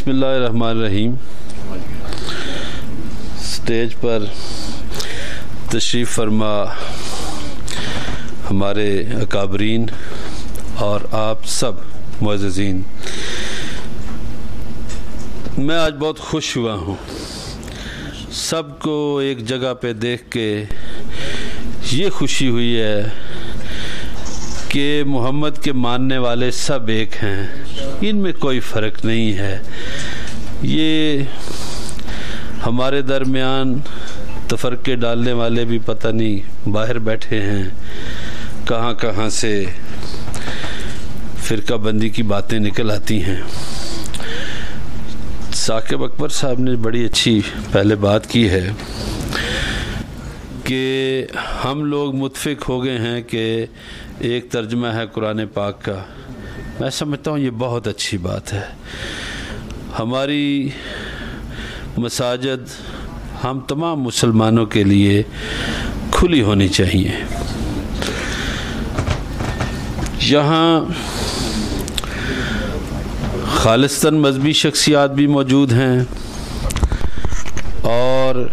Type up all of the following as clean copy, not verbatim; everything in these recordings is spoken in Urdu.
بسم اللہ الرحمن الرحیم. اسٹیج پر تشریف فرما ہمارے اکابرین اور آپ سب معززین، میں آج بہت خوش ہوا ہوں. سب کو ایک جگہ پہ دیکھ کے یہ خوشی ہوئی ہے کہ محمد کے ماننے والے سب ایک ہیں، ان میں کوئی فرق نہیں ہے. یہ ہمارے درمیان تفرقے ڈالنے والے بھی پتہ نہیں باہر بیٹھے ہیں، کہاں کہاں سے فرقہ بندی کی باتیں نکل آتی ہیں. ثاقب اکبر صاحب نے بڑی اچھی پہلے بات کی ہے کہ ہم لوگ متفق ہو گئے ہیں کہ ایک ترجمہ ہے قرآن پاک کا. میں سمجھتا ہوں یہ بہت اچھی بات ہے. ہماری مساجد ہم تمام مسلمانوں کے لیے کھلی ہونی چاہیے. یہاں خالصتاً مذہبی شخصیات بھی موجود ہیں اور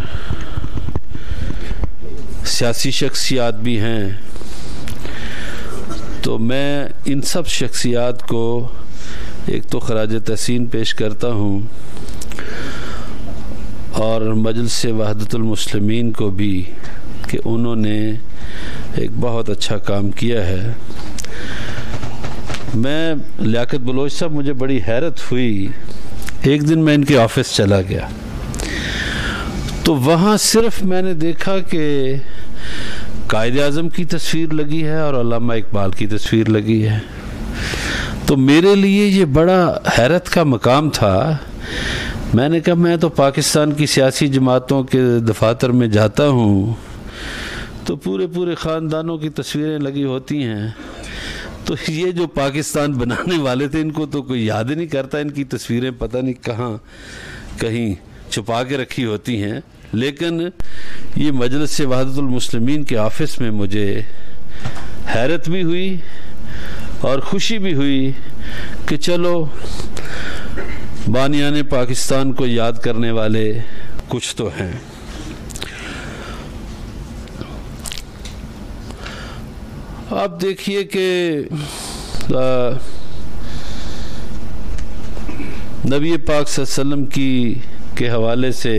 سیاسی شخصیات بھی ہیں. تو میں ان سب شخصیات کو ایک تو خراج تحسین پیش کرتا ہوں اور مجلس وحدت المسلمین کو بھی کہ انہوں نے ایک بہت اچھا کام کیا ہے. میں لیاقت بلوچ صاحب، مجھے بڑی حیرت ہوئی، ایک دن میں ان کے آفس چلا گیا تو وہاں صرف میں نے دیکھا کہ قائد اعظم کی تصویر لگی ہے اور علامہ اقبال کی تصویر لگی ہے. تو میرے لیے یہ بڑا حیرت کا مقام تھا. میں نے کہا میں تو پاکستان کی سیاسی جماعتوں کے دفاتر میں جاتا ہوں تو پورے خاندانوں کی تصویریں لگی ہوتی ہیں، تو یہ جو پاکستان بنانے والے تھے ان کو تو کوئی یاد ہی نہیں کرتا. ان کی تصویریں پتہ نہیں کہاں کہیں چھپا کے رکھی ہوتی ہیں. لیکن یہ مجلس وحدت المسلمین کے آفس میں مجھے حیرت بھی ہوئی اور خوشی بھی ہوئی کہ چلو بانیان پاکستان کو یاد کرنے والے کچھ تو ہیں. آپ دیکھیے کہ نبی پاک صلی اللہ علیہ وسلم کے حوالے سے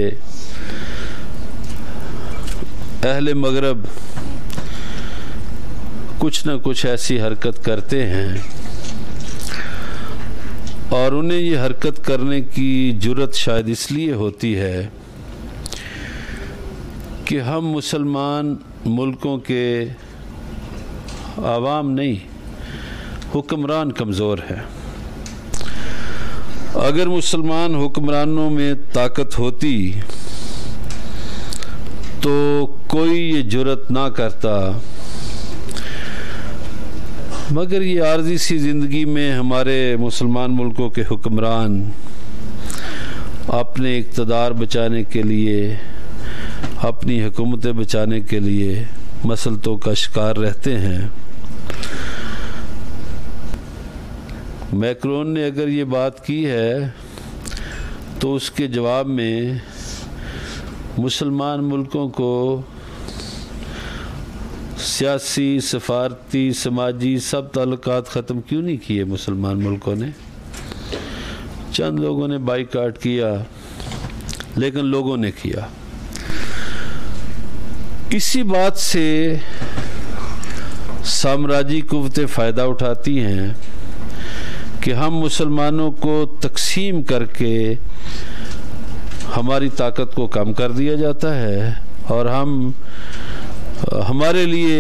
اہل مغرب کچھ نہ کچھ ایسی حرکت کرتے ہیں اور انہیں یہ حرکت کرنے کی جرت شاید اس لیے ہوتی ہے کہ ہم مسلمان ملکوں کے عوام نہیں، حکمران کمزور ہے. اگر مسلمان حکمرانوں میں طاقت ہوتی تو کوئی یہ جرت نہ کرتا، مگر یہ عارضی سی زندگی میں ہمارے مسلمان ملکوں کے حکمران اپنے اقتدار بچانے کے لیے، اپنی حکومتیں بچانے کے لیے مسلطوں کا شکار رہتے ہیں. میکرون نے اگر یہ بات کی ہے تو اس کے جواب میں مسلمان ملکوں کو سیاسی، سفارتی، سماجی سب تعلقات ختم کیوں نہیں کیے؟ مسلمان ملکوں نے چند لوگوں نے بائیکاٹ کیا لیکن لوگوں نے کیا. اسی بات سے سامراجی قوتیں فائدہ اٹھاتی ہیں کہ ہم مسلمانوں کو تقسیم کر کے ہماری طاقت کو کم کر دیا جاتا ہے اور ہمارے لیے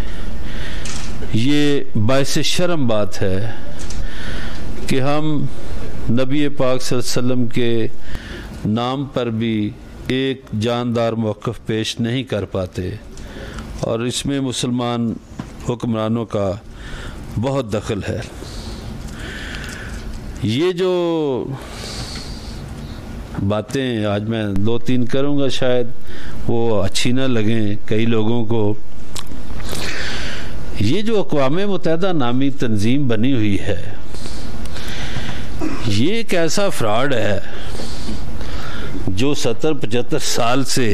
یہ باعث شرم بات ہے کہ ہم نبی پاک صلی اللہ علیہ وسلم کے نام پر بھی ایک جاندار موقف پیش نہیں کر پاتے، اور اس میں مسلمان حکمرانوں کا بہت دخل ہے. یہ جو باتیں آج میں 2-3 کروں گا شاید وہ اچھی نہ لگیں کئی لوگوں کو. یہ جو اقوام متحدہ نامی تنظیم بنی ہوئی ہے، یہ ایک ایسا فراڈ ہے جو 70-75 سال سے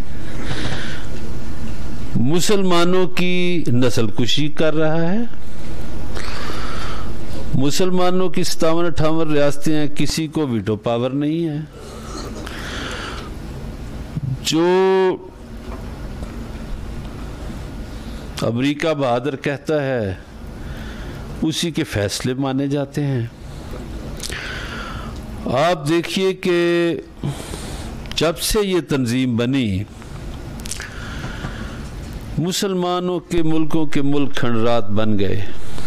مسلمانوں کی نسل کشی کر رہا ہے. مسلمانوں کی 57-58 ریاستیں ہیں, کسی کو ویٹو پاور نہیں ہے. جو امریکہ بہادر کہتا ہے اسی کے فیصلے مانے جاتے ہیں. آپ دیکھیے کہ جب سے یہ تنظیم بنی, مسلمانوں کے ملکوں کے ملک کھنڈرات بن گئے,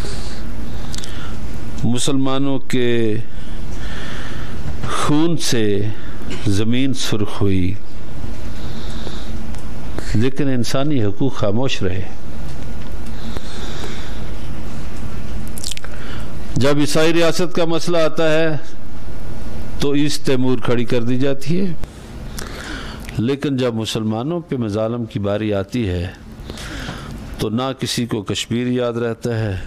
مسلمانوں کے خون سے زمین سرخ ہوئی, لیکن انسانی حقوق خاموش رہے. جب عیسائی ریاست کا مسئلہ آتا ہے تو ایسٹ تیمور کھڑی کر دی جاتی ہے, لیکن جب مسلمانوں پہ مظالم کی باری آتی ہے تو نہ کسی کو کشمیر یاد رہتا ہے.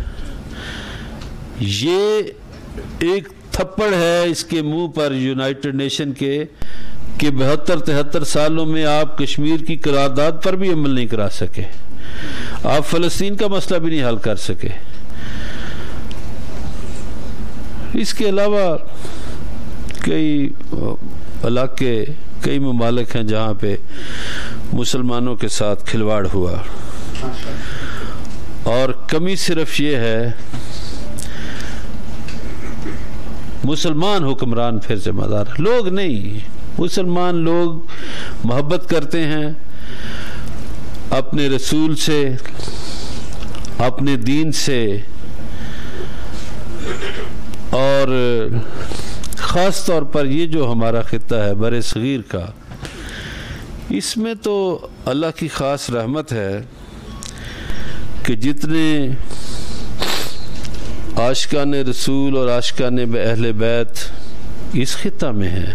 یہ ایک تھپڑ ہے اس کے منہ پر یونائٹڈ نیشن کے کہ 72-73 سالوں میں آپ کشمیر کی قرارداد پر بھی عمل نہیں کرا سکے, آپ فلسطین کا مسئلہ بھی نہیں حل کر سکے. اس کے علاوہ کئی علاقے, کئی ممالک ہیں جہاں پہ مسلمانوں کے ساتھ کھلواڑ ہوا, اور کمی صرف یہ ہے مسلمان حکمران پھر ذمہ دار, لوگ نہیں. مسلمان لوگ محبت کرتے ہیں اپنے رسول سے, اپنے دین سے, اور خاص طور پر یہ جو ہمارا خطہ ہے بر صغیر کا, اس میں تو اللہ کی خاص رحمت ہے کہ جتنے عاشقان رسول اور عاشقان اہل بیت اس خطہ میں ہیں,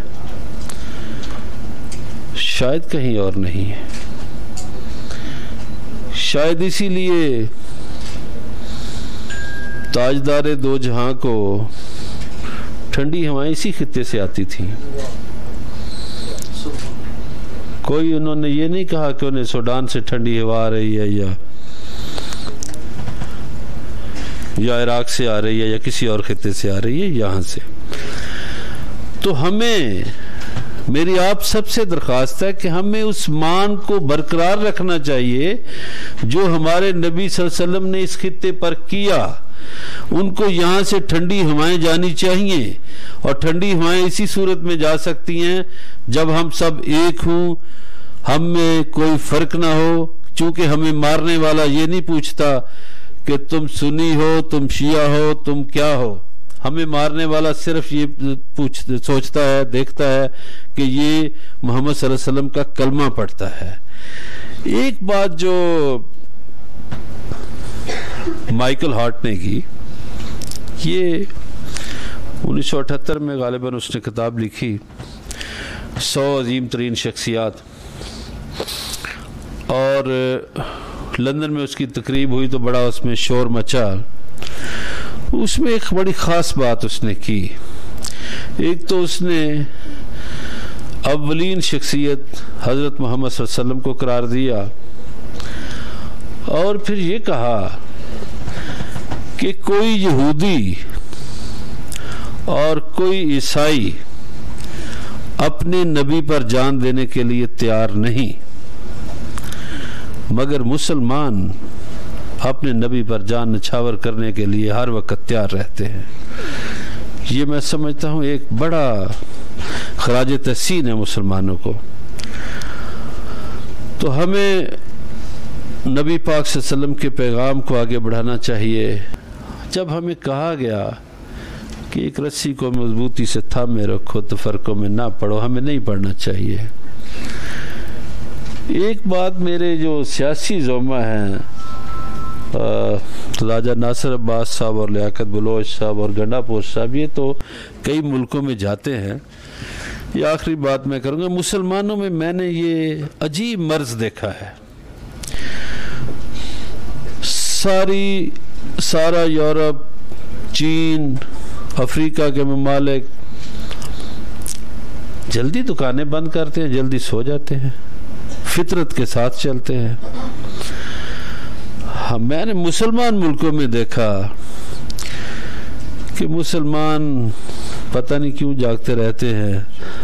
شاید کہیں اور نہیں ہے. شاید اسی لیے تاجدار دو جہاں کو ٹھنڈی ہوائیں اسی خطے سے آتی تھیں. کوئی انہوں نے یہ نہیں کہا کہ انہیں سوڈان سے ٹھنڈی ہوا آ رہی ہے یا عراق سے آ رہی ہے یا کسی اور خطے سے آ رہی ہے, یہاں سے. تو ہمیں, میری آپ سب سے درخواست ہے کہ ہمیں اس مان کو برقرار رکھنا چاہیے جو ہمارے نبی صلی اللہ علیہ وسلم نے اس خطے پر کیا. ان کو یہاں سے ٹھنڈی ہوائیں جانی چاہیے, اور ٹھنڈی ہوائیں اسی صورت میں جا سکتی ہیں جب ہم سب ایک ہوں, ہم میں کوئی فرق نہ ہو. چونکہ ہمیں مارنے والا یہ نہیں پوچھتا کہ تم سنی ہو, تم شیعہ ہو, تم کیا ہو. ہمیں مارنے والا صرف یہ سوچتا ہے, دیکھتا ہے کہ یہ محمد صلی اللہ علیہ وسلم کا کلمہ پڑھتا ہے. ایک بات جو مائیکل ہارٹ نے کی, یہ 1978 میں غالباً اس نے کتاب لکھی 100 عظیم ترین شخصیات, اور لندن میں اس کی تقریب ہوئی تو بڑا اس میں شور مچا. اس میں ایک بڑی خاص بات اس نے کی. ایک تو اس نے اولین شخصیت حضرت محمد صلی اللہ علیہ وسلم کو قرار دیا, اور پھر یہ کہا کہ کوئی یہودی اور کوئی عیسائی اپنے نبی پر جان دینے کے لیے تیار نہیں, مگر مسلمان اپنے نبی پر جان نچھاور کرنے کے لیے ہر وقت تیار رہتے ہیں. یہ میں سمجھتا ہوں ایک بڑا خراج تحسین ہے مسلمانوں کو. تو ہمیں نبی پاک صلی اللہ علیہ وسلم کے پیغام کو آگے بڑھانا چاہیے. جب ہمیں کہا گیا کہ ایک رسی کو مضبوطی سے تھامے رکھو, تفرقوں میں نہ پڑھو, ہمیں نہیں پڑھنا چاہیے. ایک بات میرے جو سیاسی زعما ہیں راجہ ناصر عباس صاحب اور لیاقت بلوچ صاحب اور گنڈا پوش صاحب, یہ تو کئی ملکوں میں جاتے ہیں. یہ آخری بات میں کروں گا. مسلمانوں میں نے یہ عجیب مرض دیکھا ہے. سارا یورپ, چین, افریقہ کے ممالک, جلدی دکانیں بند کرتے ہیں، جلدی سو جاتے ہیں، فطرت کے ساتھ چلتے ہیں. میں نے مسلمان ملکوں میں دیکھا کہ مسلمان پتہ نہیں کیوں جاگتے رہتے ہیں،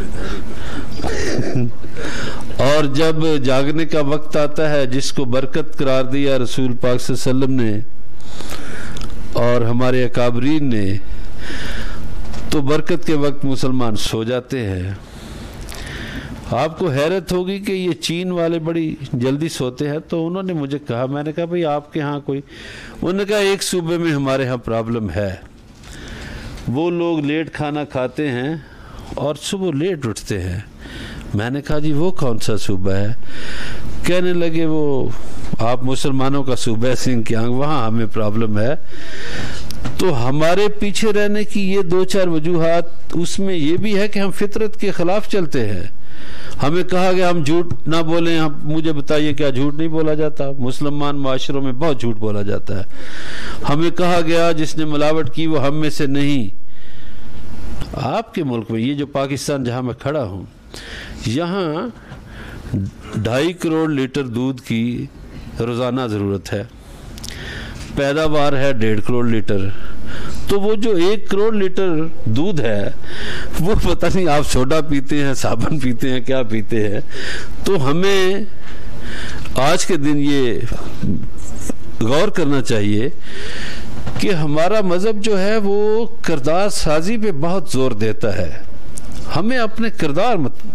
اور جب جاگنے کا وقت آتا ہے جس کو برکت قرار دیا رسول پاک صلی اللہ علیہ وسلم نے اور ہمارے اکابرین نے، تو برکت کے وقت مسلمان سو جاتے ہیں. آپ کو حیرت ہوگی کہ یہ چین والے بڑی جلدی سوتے ہیں. تو انہوں نے مجھے کہا، میں نے کہا بھئی آپ کے ہاں کوئی، انہوں نے کہا ایک صوبے میں ہمارے ہاں پرابلم ہے، وہ لوگ لیٹ کھانا کھاتے ہیں اور صبح لیٹ اٹھتے ہیں. میں نے کہا جی وہ کون سا صوبہ ہے؟ کہنے لگے وہ آپ مسلمانوں کا صوبہ ہے سنگھ کیانگ، وہاں ہمیں پرابلم ہے. تو ہمارے پیچھے رہنے کی یہ 2-4 وجوہات، اس میں یہ بھی ہے کہ ہم فطرت کے خلاف چلتے ہیں. ہمیں کہا گیا ہم جھوٹ نہ بولیں. مجھے بتائیے کیا جھوٹ نہیں بولا جاتا؟ مسلمان معاشروں میں بہت جھوٹ بولا جاتا ہے. ہمیں کہا گیا جس نے ملاوٹ کی وہ ہم میں سے نہیں. آپ کے ملک میں، یہ جو پاکستان جہاں میں کھڑا ہوں، یہاں 2.5 کروڑ لیٹر دودھ کی روزانہ ضرورت ہے، پیداوار ہے 1.5 کروڑ لیٹر. تو وہ جو 1 کروڑ لیٹر دودھ ہے وہ پتہ نہیں آپ سوڈا پیتے ہیں، صابن پیتے ہیں، کیا پیتے ہیں. تو ہمیں آج کے دن یہ غور کرنا چاہیے کہ ہمارا مذہب جو ہے وہ کردار سازی پہ بہت زور دیتا ہے. ہمیں اپنے کردار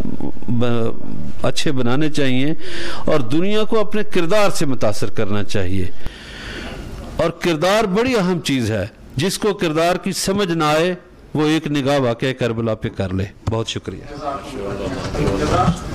اچھے بنانے چاہیے اور دنیا کو اپنے کردار سے متاثر کرنا چاہیے. اور کردار بڑی اہم چیز ہے. جس کو کردار کی سمجھ نہ آئے وہ ایک نگاہ واقعہ کربلا پہ کر لے. بہت شکریہ.